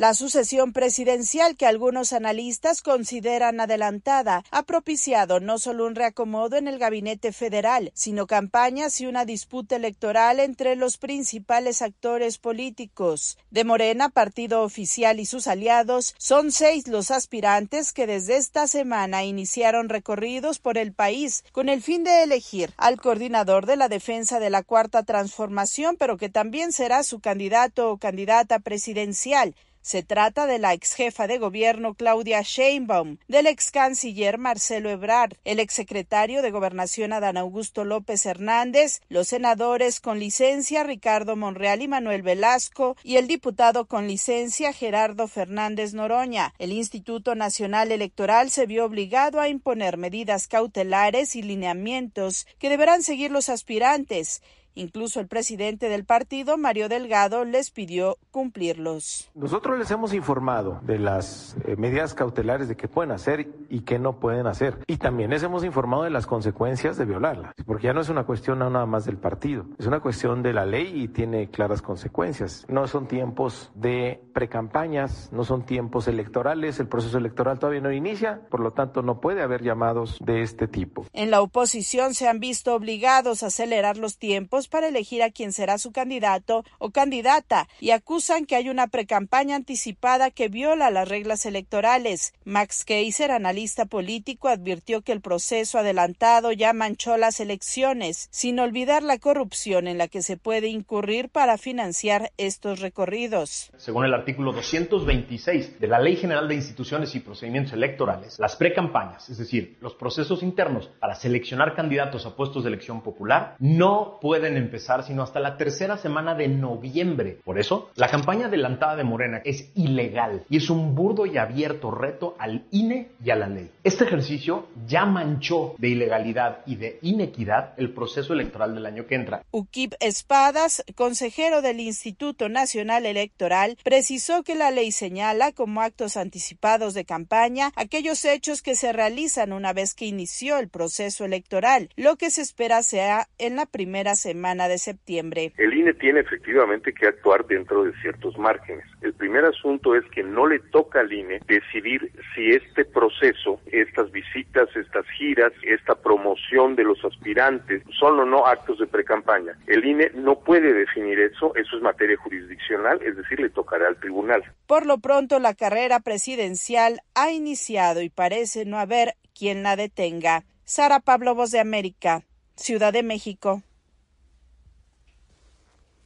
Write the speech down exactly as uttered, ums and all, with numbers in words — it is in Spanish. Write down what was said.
La sucesión presidencial, que algunos analistas consideran adelantada, ha propiciado no solo un reacomodo en el gabinete federal, sino campañas y una disputa electoral entre los principales actores políticos. De Morena, partido oficial, y sus aliados, son seis los aspirantes que desde esta semana iniciaron recorridos por el país con el fin de elegir al coordinador de la defensa de la Cuarta Transformación, pero que también será su candidato o candidata presidencial. Se trata de la exjefa de gobierno Claudia Sheinbaum, del ex canciller Marcelo Ebrard, el exsecretario de Gobernación Adán Augusto López Hernández, los senadores con licencia Ricardo Monreal y Manuel Velasco y el diputado con licencia Gerardo Fernández Noroña. El Instituto Nacional Electoral se vio obligado a imponer medidas cautelares y lineamientos que deberán seguir los aspirantes. Incluso el presidente del partido, Mario Delgado, les pidió cumplirlos. Nosotros les hemos informado de las eh, medidas cautelares de qué pueden hacer y qué no pueden hacer. Y también les hemos informado de las consecuencias de violarlas. Porque ya no es una cuestión no nada más del partido, es una cuestión de la ley y tiene claras consecuencias. No son tiempos de precampañas, no son tiempos electorales, el proceso electoral todavía no inicia, por lo tanto no puede haber llamados de este tipo. En la oposición se han visto obligados a acelerar los tiempos para elegir a quién será su candidato o candidata y acusan que hay una precampaña anticipada que viola las reglas electorales. Max Keiser, analista político, advirtió que el proceso adelantado ya manchó las elecciones, sin olvidar la corrupción en la que se puede incurrir para financiar estos recorridos. Según el artículo doscientos veintiséis de la Ley General de Instituciones y Procedimientos Electorales, las precampañas, es decir, los procesos internos para seleccionar candidatos a puestos de elección popular, no pueden empezar sino hasta la tercera semana de noviembre. Por eso, la campaña adelantada de Morena es ilegal y es un burdo y abierto reto al I N E y a la ley. Este ejercicio ya manchó de ilegalidad y de inequidad el proceso electoral del año que entra. Uquip Espadas, consejero del Instituto Nacional Electoral, precisó que la ley señala como actos anticipados de campaña aquellos hechos que se realizan una vez que inició el proceso electoral. Lo que se espera sea en la primera semana de septiembre. El I N E tiene efectivamente que actuar dentro de ciertos márgenes. El primer asunto es que no le toca al I N E decidir si este proceso, estas visitas, estas giras, esta promoción de los aspirantes son o no actos de precampaña. El I N E no puede definir eso, eso es materia jurisdiccional, es decir, le tocará al tribunal. Por lo pronto, la carrera presidencial ha iniciado y parece no haber quien la detenga. Sara Pablo, Voz de América, Ciudad de México.